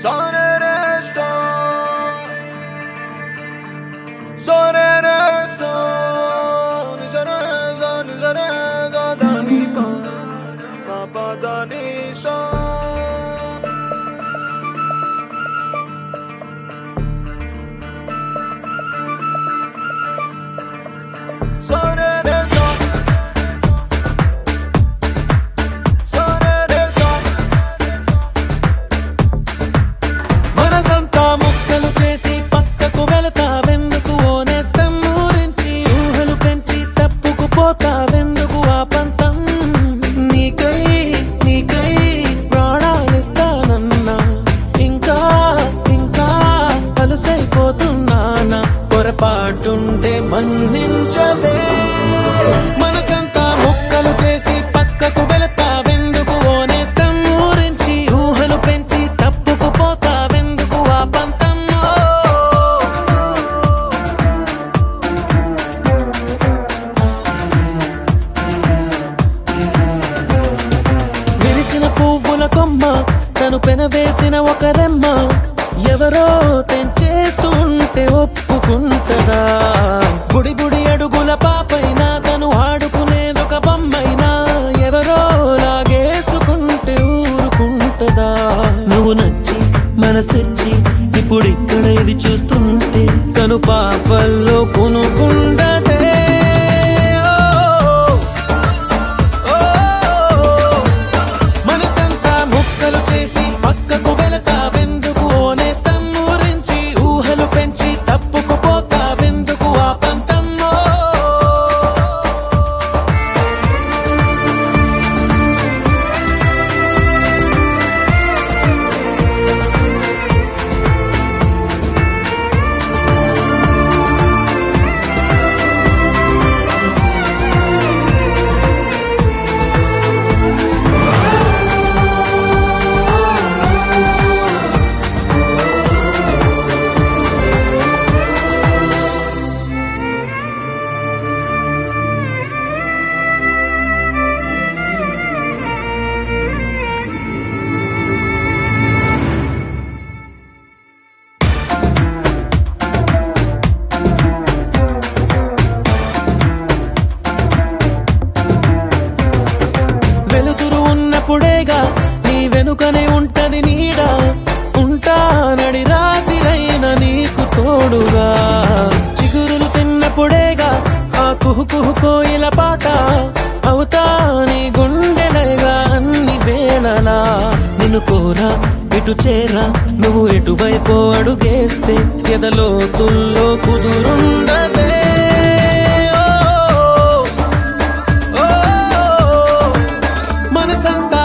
పొరపాటుంటే మన్నించవే మనసంతా ముక్కలు చేసి పక్కకు వెళతావెందుకు ఓ నేస్తం ఊరించి ఊహలు పెంచి తప్పుకు పోతావెందుకు ఆ పంతం విరిసిన పువ్వుల కొమ్మ తను పెనవేసిన ఒక రెమ్మ ఎవరో తెంచేస్తుంటే ఒప్పుకుంటదా బుడి బుడి అడుగుల పాపైనా తను ఆడుకునేదొక బొమ్మైనా ఎవరో లాగేసుకుంటే ఊరుకుంటదా నువ్వు నచ్చి మనసిచ్చి ఇప్పుడిక్కడ ఇది చూస్తుంటే కను పాపల్లో కొనుకుండదే మనసంతా ముక్కలు చేసి పక్కకు వెళతావెందుకు పెంచి తప్పుకు పోతావెందుకు ఆ పంతంలో ఉన్నప్పుడేగా నీ వెనుకనే ఉంటది నీడ ఉంటానడి రాత్రిరైన నీకు తోడుగా చిగురులు తిన్నప్పుడేగా ఆ కుహు కుహు కోయిల పాట అవుతా నీ గుండెలగా అన్ని వేళలా నిన్ను కోరా ఇటు చేరా నువ్వు ఎటువైపు అడుగేస్తే ఎదలోతుల్లో కుదురుండదే మనసంతా